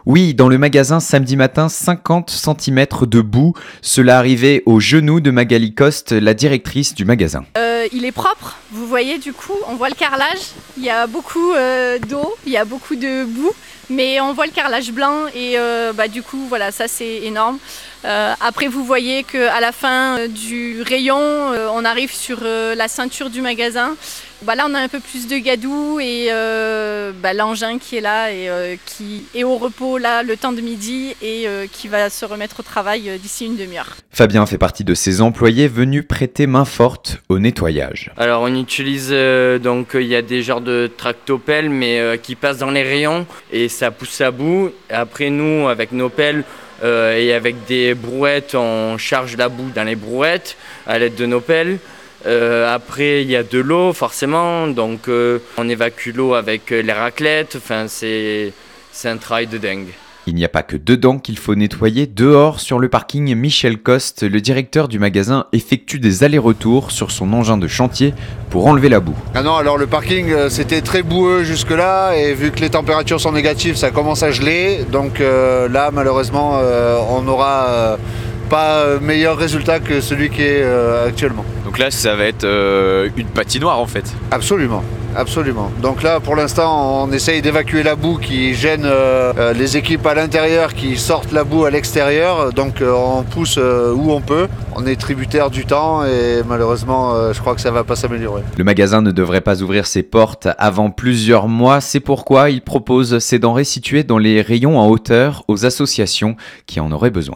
Oui, dans le magasin samedi matin, 50 cm de boue. Cela arrivait aux genoux de Magali Coste, la directrice du magasin. Il est propre, vous voyez du coup, on voit le carrelage, il y a beaucoup d'eau, il y a beaucoup de boue, mais on voit le carrelage blanc et du coup voilà, ça c'est énorme. Après vous voyez qu'à la fin du rayon, on arrive sur la ceinture du magasin. Là on a un peu plus de gadou et l'engin qui est là et qui est au repos là le temps de midi et qui va se remettre au travail d'ici une demi-heure. Fabien fait partie de ces employés venus prêter main forte au nettoyage. Alors on utilise donc il y a des genres de tractopelles mais qui passent dans les rayons et ça pousse la boue. Après nous avec nos pelles et avec des brouettes on charge la boue dans les brouettes à l'aide de nos pelles. Après il y a de l'eau forcément, donc on évacue l'eau avec les raclettes, enfin c'est un travail de dingue. Il n'y a pas que dedans qu'il faut nettoyer. Dehors, sur le parking, Michel Coste, le directeur du magasin, effectue des allers-retours sur son engin de chantier pour enlever la boue. Ah non, alors le parking c'était très boueux jusque-là et vu que les températures sont négatives, ça commence à geler. Donc là malheureusement on n'aura pas meilleur résultat que celui qui est actuellement. Donc là ça va être une patinoire en fait. Absolument. Absolument. Donc là, pour l'instant, on essaye d'évacuer la boue qui gêne les équipes à l'intérieur qui sortent la boue à l'extérieur. Donc on pousse où on peut. On est tributaire du temps et malheureusement, je crois que ça va pas s'améliorer. Le magasin ne devrait pas ouvrir ses portes avant plusieurs mois. C'est pourquoi il propose ces denrées situées dans les rayons en hauteur aux associations qui en auraient besoin.